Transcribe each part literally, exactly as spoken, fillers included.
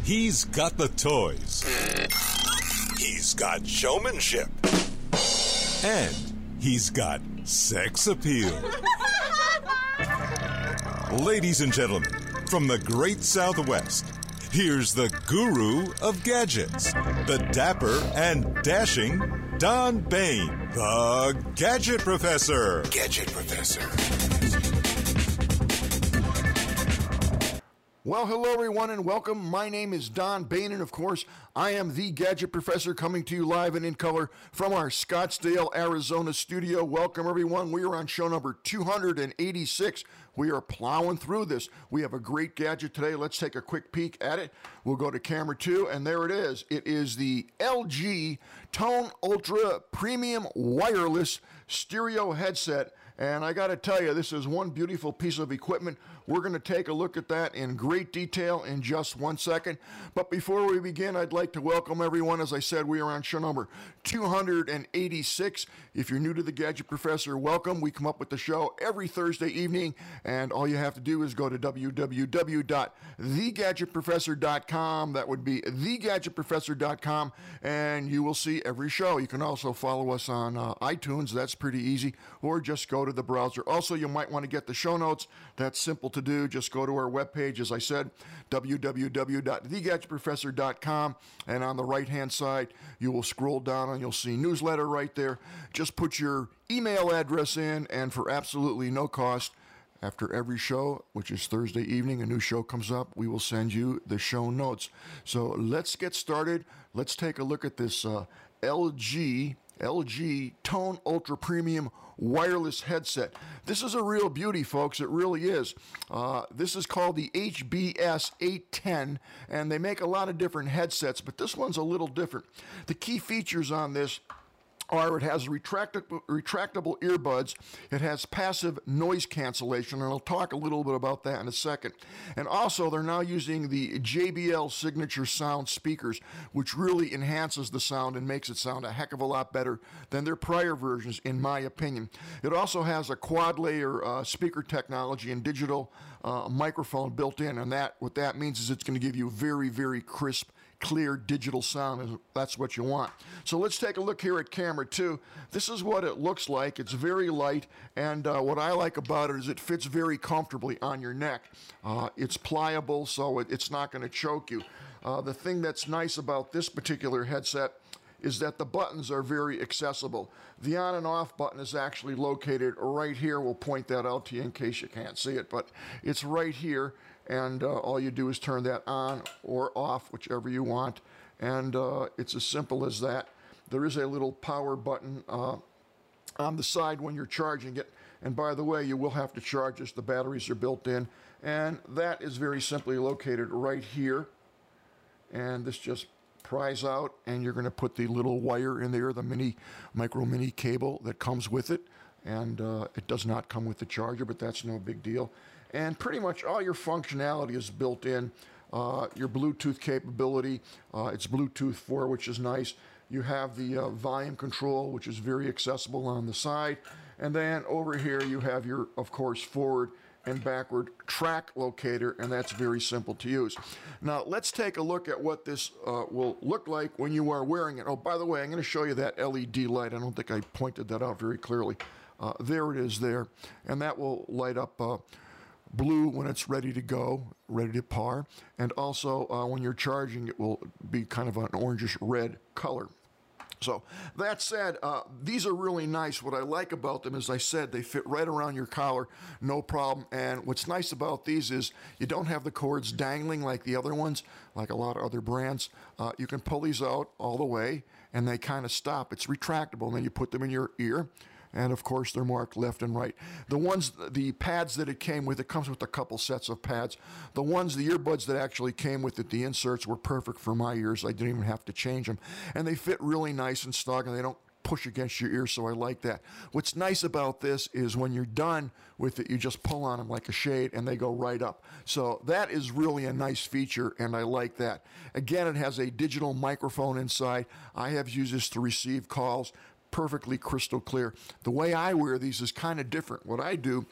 He's got the toys. He's got showmanship. And he's got sex appeal. Ladies and gentlemen, from the great Southwest, here's the guru of gadgets, the dapper and dashing Don Bain, the Gadget Professor. Gadget Professor. Well, hello everyone and welcome. My name is Don Bain and of course I am the Gadget Professor coming to you live and in color from our Scottsdale, Arizona studio. Welcome everyone. We are on show number two hundred eighty-six. We are plowing through this. We have a great gadget today. Let's take a quick peek at it. We'll go to camera two and there it is. It is the L G Tone Ultra Premium Wireless Stereo Headset. And I got to tell you, this is one beautiful piece of equipment. We're going to take a look at that in great detail in just one second. But before we begin, I'd like to welcome everyone. As I said, we are on show number two hundred eighty-six. If you're new to the Gadget Professor, welcome. We come up with the show every Thursday evening, and all you have to do is go to w w w dot the gadget professor dot com. That would be the gadget professor dot com, and you will see every show. You can also follow us on uh, iTunes. That's pretty easy, or just go to the browser. Also, you might want to get the show notes. That's simple to do. Just go to our webpage, as I said, w w w dot the gadget professor dot com, and on the right-hand side, you will scroll down and you'll see newsletter right there. Just put your email address in, and for absolutely no cost, after every show, which is Thursday evening, a new show comes up, we will send you the show notes. So let's get started. Let's take a look at this uh, L G L G Tone Ultra Premium Wireless Headset. This is a real beauty, folks. It really is. Uh, this is called the H B S eight ten, and they make a lot of different headsets, but this one's a little different. The key features on this are it has retractable, retractable earbuds, it has passive noise cancellation, and I'll talk a little bit about that in a second. And also, they're now using the J B L Signature Sound speakers, which really enhances the sound and makes it sound a heck of a lot better than their prior versions, in my opinion. It also has a quad-layer uh, speaker technology and digital uh, microphone built in, and that what that means is it's going to give you very, very crisp, clear digital sound, and that's what you want. So let's take a look here at camera two. This is what it looks like. It's very light, and uh, what I like about it is it fits very comfortably on your neck. Uh, it's pliable, so it, it's not going to choke you. Uh, the thing that's nice about this particular headset is that the buttons are very accessible. The on and off button is actually located right here. We'll point that out to you in case you can't see it, but it's right here, and uh, all you do is turn that on or off, whichever you want, and uh, it's as simple as that. There is a little power button uh, on the side when you're charging it, and by the way, you will have to charge this. The batteries are built in, and that is very simply located right here, and this just pries out, and you're going to put the little wire in there, the mini micro mini cable that comes with it, and uh, it does not come with the charger, but that's no big deal. And pretty much all your functionality is built in. Uh, your Bluetooth capability, uh, it's Bluetooth four, which is nice. You have the uh, volume control, which is very accessible on the side, and then over here you have your, of course, forward and backward track locator, and that's very simple to use. Now, let's take a look at what this uh, will look like when you are wearing it. Oh, by the way, I'm going to show you that L E D light. I don't think I pointed that out very clearly. Uh, there it is there, and that will light up uh, blue when it's ready to go, ready to par, and also uh, when you're charging, it will be kind of an orangish red color. So that said, uh, these are really nice. What I like about them, as I said, they fit right around your collar, no problem. And what's nice about these is you don't have the cords dangling like the other ones, like a lot of other brands. Uh, you can pull these out all the way, and they kind of stop. It's retractable, and then you put them in your ear. And of course, they're marked left and right. The ones, the pads that it came with, it comes with a couple sets of pads. The ones, the earbuds that actually came with it, the inserts were perfect for my ears. I didn't even have to change them. And they fit really nice and snug, and they don't push against your ear, so I like that. What's nice about this is when you're done with it, you just pull on them like a shade, and they go right up. So that is really a nice feature, and I like that. Again, it has a digital microphone inside. I have used this to receive calls. Perfectly crystal clear. The way I wear these is kind of different. What I do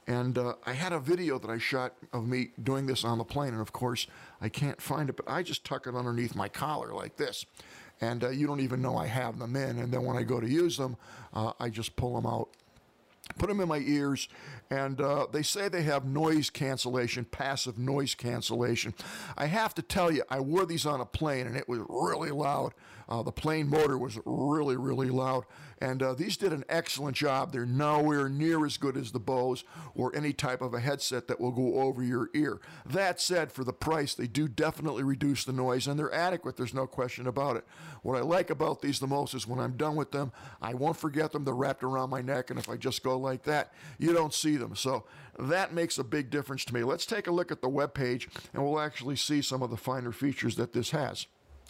And uh, I had a video that I shot of me doing this on the plane, and of course, I can't find it, but I just tuck it underneath my collar like this. And uh, you don't even know I have them in, and then when I go to use them, uh, I just pull them out, put them in my ears, and uh, they say they have noise cancellation, passive noise cancellation. I have to tell you, I wore these on a plane, and it was really loud. Uh, the plane motor was really, really loud, and uh, these did an excellent job. They're nowhere near as good as the Bose or any type of a headset that will go over your ear. That said, for the price, they do definitely reduce the noise, and they're adequate. There's no question about it. What I like about these the most is when I'm done with them, I won't forget them. They're wrapped around my neck, and if I just go like that, you don't see them. So that makes a big difference to me. Let's take a look at the web page, and we'll actually see some of the finer features that this has.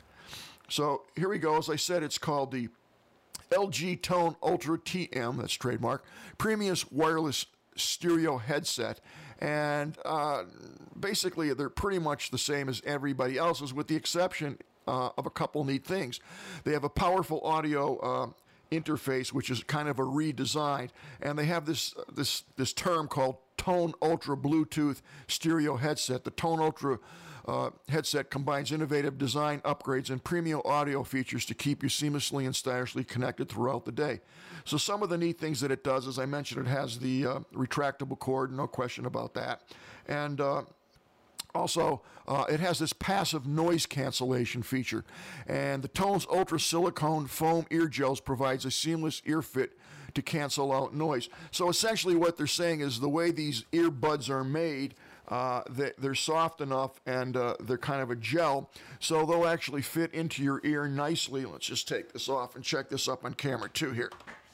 So here we go. As I said, it's called the L G Tone Ultra T M, that's trademark, Premium Wireless Stereo Headset. And uh, basically, they're pretty much the same as everybody else's, with the exception uh, of a couple neat things. They have a powerful audio uh, interface, which is kind of a redesign, and they have this uh, this this term called Tone Ultra Bluetooth Stereo Headset. The Tone Ultra uh, headset combines innovative design upgrades and premium audio features to keep you seamlessly and stylishly connected throughout the day. So some of the neat things that it does, as I mentioned, it has the uh, retractable cord, no question about that, and uh, also, uh, it has this passive noise cancellation feature, and the Tones Ultra Silicone Foam Ear Gels provides a seamless ear fit to cancel out noise. So essentially what they're saying is the way these earbuds are made, uh, they, they're soft enough, and uh, they're kind of a gel, so they'll actually fit into your ear nicely. Let's just take this off and check this up on camera too here.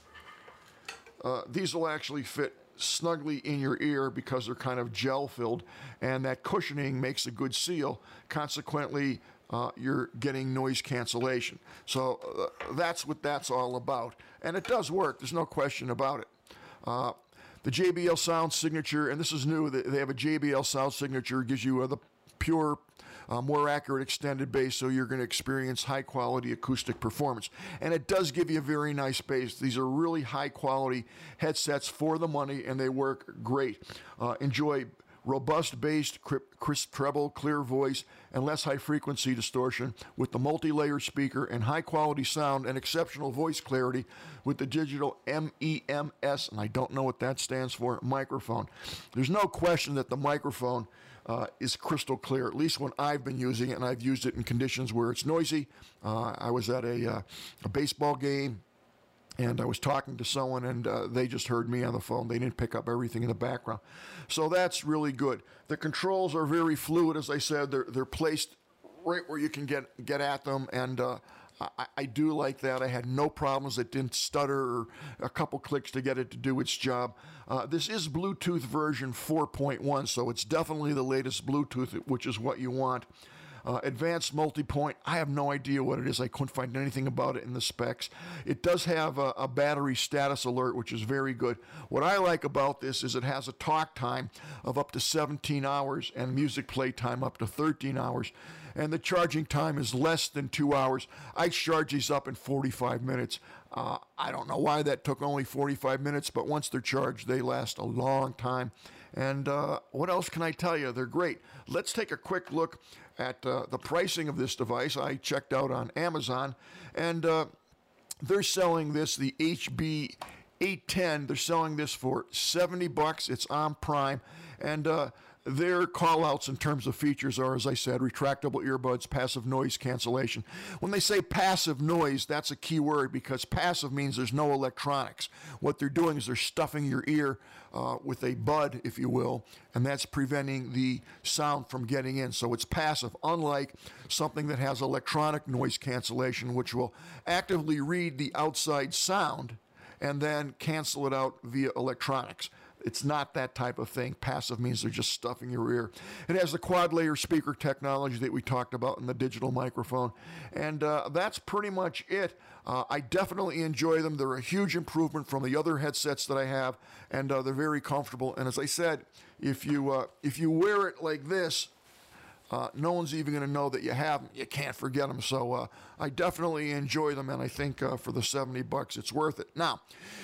Uh, these will actually fit snugly in your ear because they're kind of gel filled, and that cushioning makes a good seal. Consequently, uh, you're getting noise cancellation. So uh, that's what that's all about, and it does work. There's no question about it. Uh, the J B L Sound Signature, and this is new, they have a J B L Sound Signature, gives you uh, the pure, Uh, more accurate extended bass, so you're going to experience high quality acoustic performance. And it does give you a very nice bass. These are really high quality headsets for the money, and they work great. Uh, enjoy robust bass, crisp treble, clear voice, and less high frequency distortion with the multi-layer speaker, and high quality sound and exceptional voice clarity with the digital M E M S, and I don't know what that stands for, microphone. There's no question that the microphone Uh, is crystal clear, at least when I've been using it, and I've used it in conditions where it's noisy. Uh, I was at a, uh, a baseball game, and I was talking to someone, and uh, they just heard me on the phone. They didn't pick up everything in the background. So that's really good. The controls are very fluid, as I said. They're, they're placed right where you can get, get at them, and uh, I, I do like that. I had no problems. It didn't stutter, or a couple clicks to get it to do its job. Uh, this is Bluetooth version four point one, so it's definitely the latest Bluetooth, which is what you want. Uh, advanced multi-point, I have no idea what it is. I couldn't find anything about it in the specs. It does have a, a battery status alert, which is very good. What I like about this is it has a talk time of up to seventeen hours and music play time up to thirteen hours. And the charging time is less than two hours. I charge these up in forty-five minutes. Uh, I don't know why that took only forty-five minutes, but once they're charged, they last a long time. And uh, what else can I tell you? They're great. Let's take a quick look at uh, the pricing of this device. I checked out on Amazon, and uh, they're selling this, the H B eight ten. They're selling this for seventy bucks. It's on Prime, and uh, their call-outs in terms of features are, as I said, retractable earbuds, passive noise cancellation. When they say passive noise, that's a key word, because passive means there's no electronics. What they're doing is they're stuffing your ear uh, with a bud, if you will, and that's preventing the sound from getting in. So it's passive, unlike something that has electronic noise cancellation, which will actively read the outside sound and then cancel it out via electronics. It's not that type of thing. Passive means they're just stuffing your ear. It has the quad-layer speaker technology that we talked about in the digital microphone. And uh, that's pretty much it. Uh, I definitely enjoy them. They're a huge improvement from the other headsets that I have, and uh, they're very comfortable. And as I said, if you, uh, if you wear it like this, Uh, no one's even going to know that you have them. You can't forget them. So uh, I definitely enjoy them, and I think uh, for the seventy bucks, it's worth it. Now,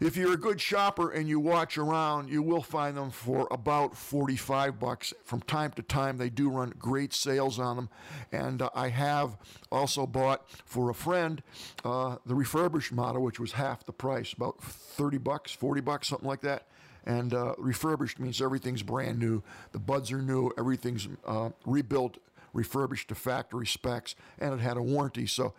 If you're a good shopper and you watch around, you will find them for about forty-five bucks. From time to time, they do run great sales on them. And uh, I have also bought for a friend uh, the refurbished model, which was half the price, about thirty bucks, forty bucks, something like that. And uh, refurbished means everything's brand new. The buds are new, everything's uh, rebuilt, refurbished to factory specs, and it had a warranty. So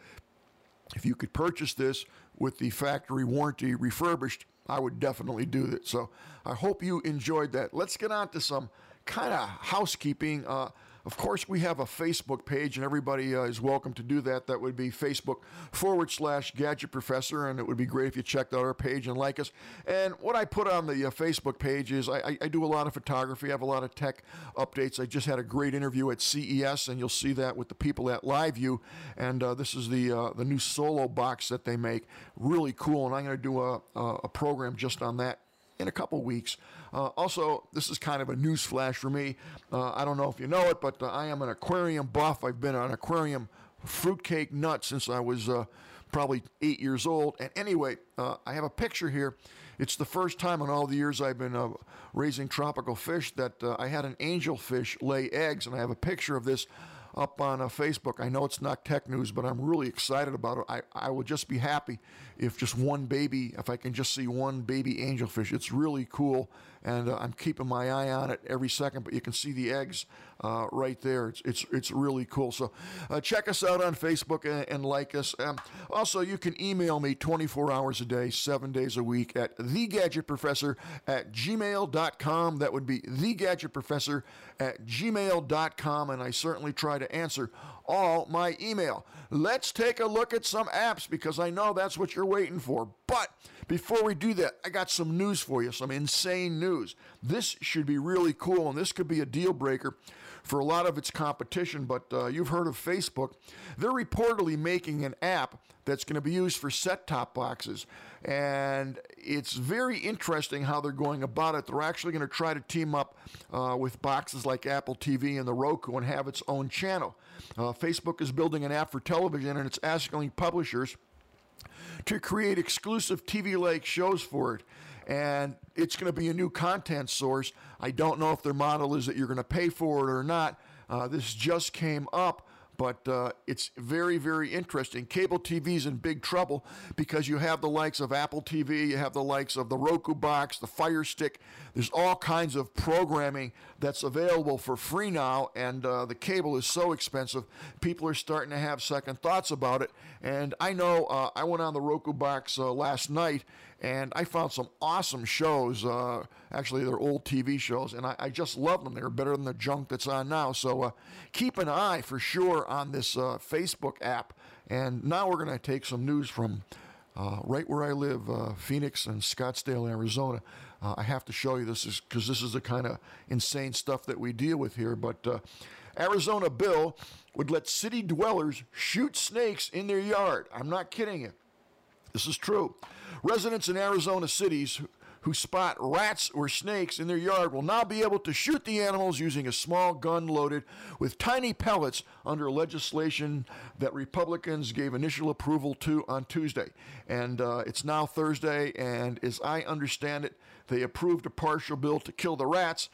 if you could purchase this with the factory warranty refurbished, I would definitely do that. So I hope you enjoyed that. Let's get on to some kind of housekeeping. Uh, of course, we have a Facebook page, and everybody uh, is welcome to do that. That would be Facebook forward slash Gadget Professor, and it would be great if you checked out our page and like us. And what I put on the uh, Facebook page is I, I, I do a lot of photography. I have a lot of tech updates. I just had a great interview at C E S, and you'll see that with the people at LiveView. And uh, this is the uh, the new Solo box that they make. Really cool, and I'm going to do a, a, a program just on that in a couple weeks. Uh, also, this is kind of a news flash for me. Uh, I don't know if you know it, but uh, I am an aquarium buff. I've been an aquarium fruitcake nut since I was uh, probably eight years old. And anyway, uh, I have a picture here. It's the first time in all the years I've been uh, raising tropical fish that uh, I had an angelfish lay eggs, and I have a picture of this up on uh, Facebook. I know it's not tech news, but I'm really excited about it. I, I will just be happy if just one baby, if I can just see one baby angelfish. It's really cool, and uh, I'm keeping my eye on it every second, but you can see the eggs uh, right there. It's it's it's really cool. So uh, check us out on Facebook and, and like us. Um, also, you can email me twenty-four hours a day, seven days a week at the gadget professor at gmail dot com. That would be the gadget professor at gmail dot com, and I certainly try to answer all my email. Let's take a look at some apps, because I know that's what you're waiting for. But before we do that, I got some news for you, some insane news. This should be really cool, and this could be a deal breaker for a lot of its competition, but uh, you've heard of Facebook. They're reportedly making an app that's going to be used for set-top boxes, and it's very interesting how they're going about it. They're actually going to try to team up uh, with boxes like Apple T V and the Roku and have its own channel. Uh, Facebook is building an app for television, and it's asking publishers to create exclusive T V-like shows for it. And it's going to be a new content source. I don't know if their model is that you're going to pay for it or not. Uh, this just came up, but uh, it's very, very interesting. Cable T V's in big trouble because you have the likes of Apple T V, you have the likes of the Roku box, the Fire Stick. There's all kinds of programming that's available for free now, and uh, the cable is so expensive, people are starting to have second thoughts about it. And I know uh, I went on the Roku box uh, last night, and I found some awesome shows. Uh, actually, they're old T V shows, and I, I just love them. They're better than the junk that's on now. So uh, keep an eye for sure on this uh, Facebook app. And now we're going to take some news from uh, right where I live, uh, Phoenix and Scottsdale, Arizona. Uh, I have to show you this because this is the kind of insane stuff that we deal with here. But uh, Arizona bill would let city dwellers shoot snakes in their yard. I'm not kidding you. This is true. Residents in Arizona cities who spot rats or snakes in their yard will now be able to shoot the animals using a small gun loaded with tiny pellets under legislation that Republicans gave initial approval to on Tuesday. And uh, it's now Thursday, and as I understand it, they approved a partial bill to kill the rats,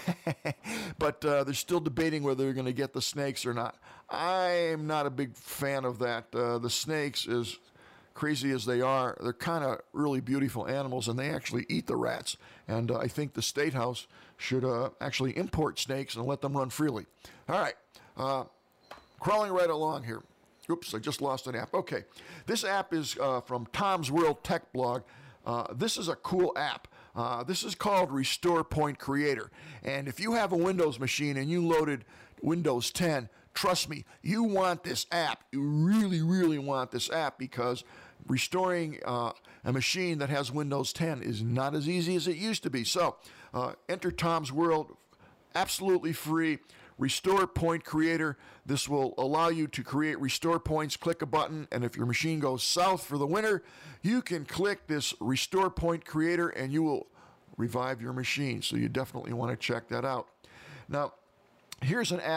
but uh, they're still debating whether they're going to get the snakes or not. I'm not a big fan of that. Uh, the snakes, as crazy as they are, they're kind of really beautiful animals, and they actually eat the rats. And uh, I think the State House should uh, actually import snakes and let them run freely. All right, uh, crawling right along here. Oops, I just lost an app. Okay, this app is uh, from Tom's World Tech Blog. Uh, this is a cool app. Uh, this is called Restore Point Creator. And if you have a Windows machine and you loaded Windows ten, trust me, you want this app. You really, really want this app, because restoring uh, a machine that has Windows ten is not as easy as it used to be. So uh, enter Tom's World, absolutely free. Restore Point Creator. This will allow you to create restore points. Click a button, and if your machine goes south for the winter, you can click this Restore Point Creator, and you will revive your machine. So you definitely want to check that out. Now, here's an app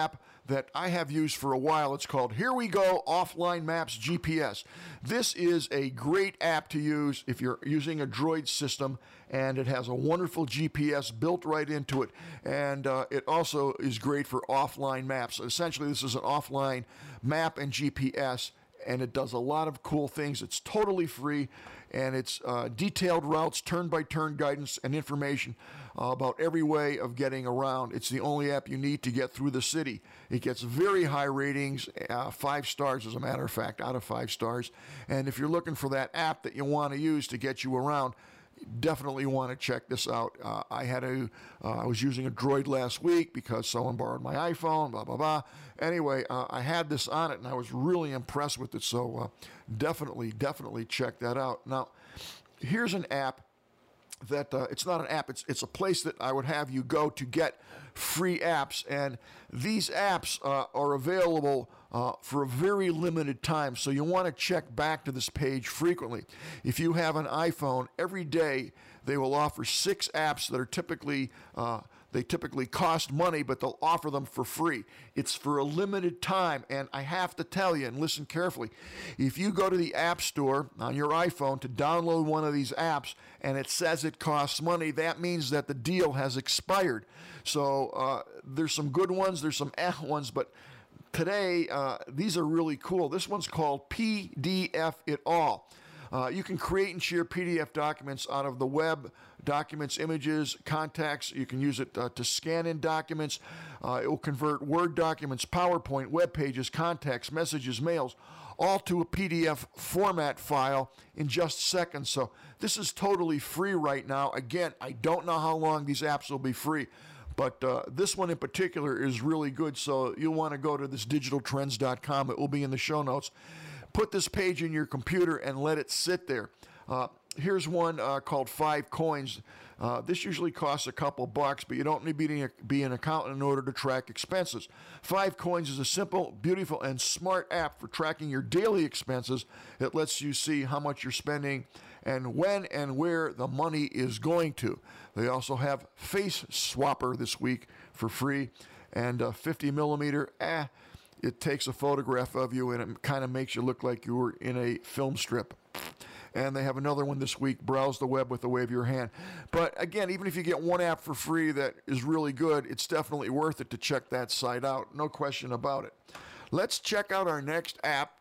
that I have used for a while. It's called Here We Go Offline Maps G P S. This is a great app to use if you're using a Droid system, and it has a wonderful G P S built right into it. And uh, it also is great for offline maps. Essentially, this is an offline map and G P S, and it does a lot of cool things. It's totally free, and it's uh, detailed routes, turn-by-turn guidance, and information uh, about every way of getting around. It's the only app you need to get through the city. It gets very high ratings, uh, five stars as a matter of fact, out of five stars. And if you're looking for that app that you want to use to get you around, definitely want to check this out. Uh, I had a, uh, I was using a Droid last week because someone borrowed my iPhone, blah, blah, blah. Anyway, uh, I had this on it, and I was really impressed with it, so uh, definitely, definitely check that out. Now, here's an app that, uh, it's not an app, it's, it's a place that I would have you go to get free apps, and these apps uh, are available Uh, for a very limited time, so you want to check back to this page frequently. If you have an iPhone, every day they will offer six apps that are typically uh, they typically cost money, but they'll offer them for free. It's for a limited time, and I have to tell you, and listen carefully, if you go to the App Store on your iPhone to download one of these apps and it says it costs money, that means that the deal has expired. So uh, there's some good ones, there's some eh ones, but today, uh, these are really cool. This one's called P D F It All. Uh, you can create and share P D F documents out of the web, documents, images, contacts. You can use it uh, to scan in documents. Uh, it will convert Word documents, PowerPoint, web pages, contacts, messages, mails, all to a P D F format file in just seconds. So this is totally free right now. Again, I don't know how long these apps will be free, but uh, this one in particular is really good, so you'll want to go to this digital trends dot com. It will be in the show notes. Put this page in your computer and let it sit there. Uh, here's one uh, called Five Coins. Uh, this usually costs a couple bucks, but you don't need to be, be an accountant in order to track expenses. Five Coins is a simple, beautiful, and smart app for tracking your daily expenses. It lets you see how much you're spending and when and where the money is going to. They also have Face Swapper this week for free, and uh, fifty millimeter, eh, it takes a photograph of you and it kind of makes you look like you were in a film strip. And they have another one this week, Browse the Web with the Wave of Your Hand. But again, even if you get one app for free that is really good, it's definitely worth it to check that site out. No question about it. Let's check out our next app,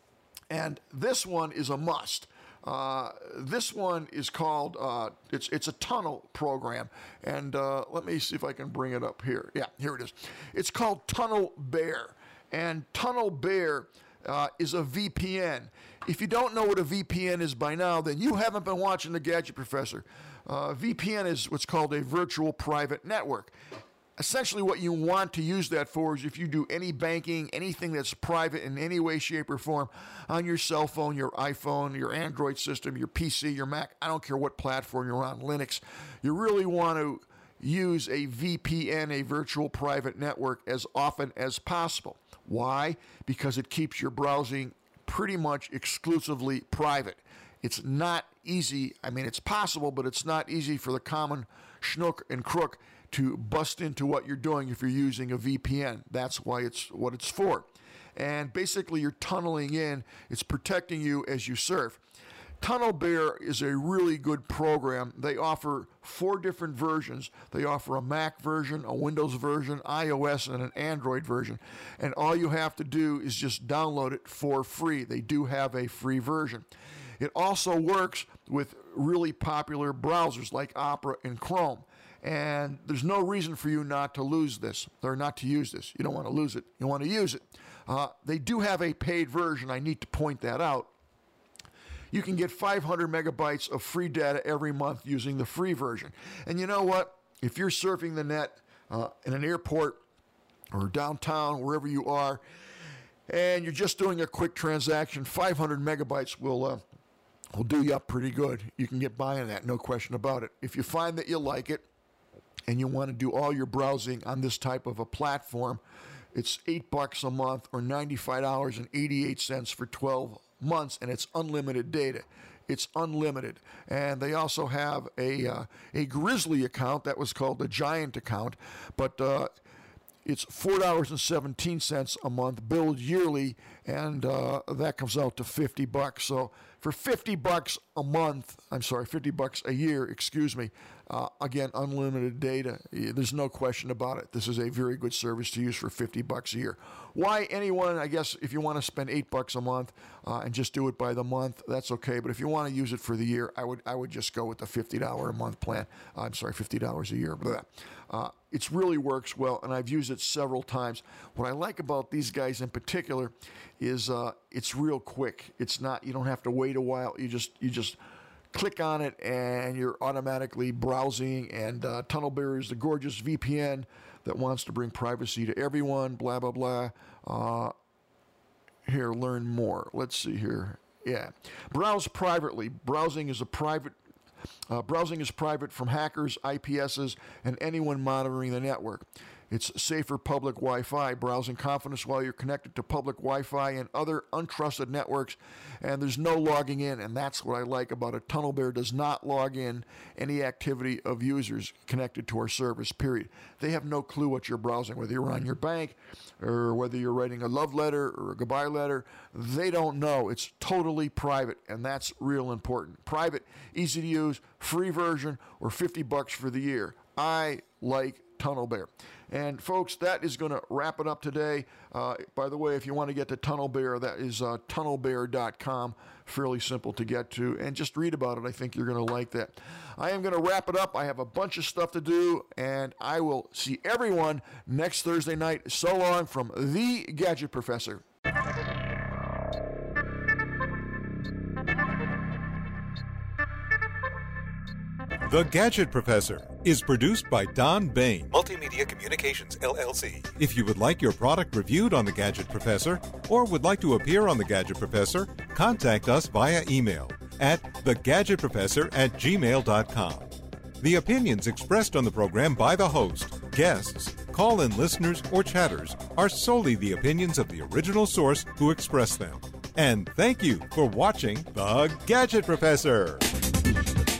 and this one is a must. Uh, this one is called, uh, it's it's a tunnel program, and uh, let me see if I can bring it up here. Yeah, here it is. It's called Tunnel Bear, and Tunnel Bear uh, is a V P N. If you don't know what a V P N is by now, then you haven't been watching The Gadget Professor. Uh, V P N is what's called a virtual private network. Essentially, what you want to use that for is if you do any banking, anything that's private in any way, shape, or form on your cell phone, your iPhone, your Android system, your P C, your Mac, I don't care what platform you're on, Linux, you really want to use a V P N, a virtual private network, as often as possible. Why? Because it keeps your browsing pretty much exclusively private. It's not easy. I mean, it's possible, but it's not easy for the common schnook and crook to bust into what you're doing if you're using a V P N. That's why it's what it's for. And basically, you're tunneling in. It's protecting you as you surf. Tunnel Bear is a really good program. They offer four different versions. They offer a Mac version, a Windows version, iOS, and an Android version. And all you have to do is just download it for free. They do have a free version. It also works with really popular browsers like Opera and Chrome. And there's no reason for you not to lose this, or not to use this. You don't want to lose it. You want to use it. Uh, they do have a paid version. I need to point that out. You can get five hundred megabytes of free data every month using the free version. And you know what? If you're surfing the net uh, in an airport or downtown, wherever you are, and you're just doing a quick transaction, five hundred megabytes will uh, will do you up pretty good. You can get by on that, no question about it. If you find that you like it, and you want to do all your browsing on this type of a platform, it's eight bucks a month or ninety-five dollars and eighty-eight cents for twelve months, and it's unlimited data. It's unlimited. And they also have a uh, a Grizzly account that was called the Giant account, but uh, it's four dollars and seventeen cents a month, billed yearly, and uh, that comes out to fifty bucks. So for fifty bucks a month, I'm sorry, fifty bucks a year, excuse me, uh, again, unlimited data. There's no question about it. This is a very good service to use for fifty bucks a year. Why anyone, I guess, if you want to spend eight bucks a month uh, and just do it by the month, that's okay. But if you want to use it for the year, I would I would just go with the fifty dollars a month plan. Uh, I'm sorry, fifty dollars a year. But uh, it really works well, and I've used it several times. What I like about these guys in particular is uh, it's real quick. It's not, you don't have to wait a while. You just you just click on it, and you're automatically browsing. And uh, TunnelBear is the gorgeous V P N that wants to bring privacy to everyone, blah, blah, blah. Uh, here, learn more. Let's see here. Yeah. Browse privately. Browsing is a private Uh, browsing is private from hackers, I P Ss, and anyone monitoring the network. It's safer public Wi-Fi. Browsing confidence while you're connected to public Wi-Fi and other untrusted networks, and there's no logging in, and that's what I like about it. TunnelBear does not log in any activity of users connected to our service, period. They have no clue what you're browsing, whether you're on your bank or whether you're writing a love letter or a goodbye letter. They don't know. It's totally private, and that's real important. Private, easy to use, free version, or fifty bucks for the year. I like TunnelBear. And folks, that is going to wrap it up today. Uh, by the way, if you want to get to TunnelBear, that is uh, tunnel bear dot com. Fairly simple to get to. And just read about it. I think you're going to like that. I am going to wrap it up. I have a bunch of stuff to do, and I will see everyone next Thursday night. So long from the Gadget Professor. The Gadget Professor is produced by Don Bain, Multimedia Communications, L L C. If you would like your product reviewed on The Gadget Professor or would like to appear on The Gadget Professor, contact us via email at the gadget professor at gmail dot com. The opinions expressed on the program by the host, guests, call-in listeners, or chatters are solely the opinions of the original source who expressed them. And thank you for watching The Gadget Professor.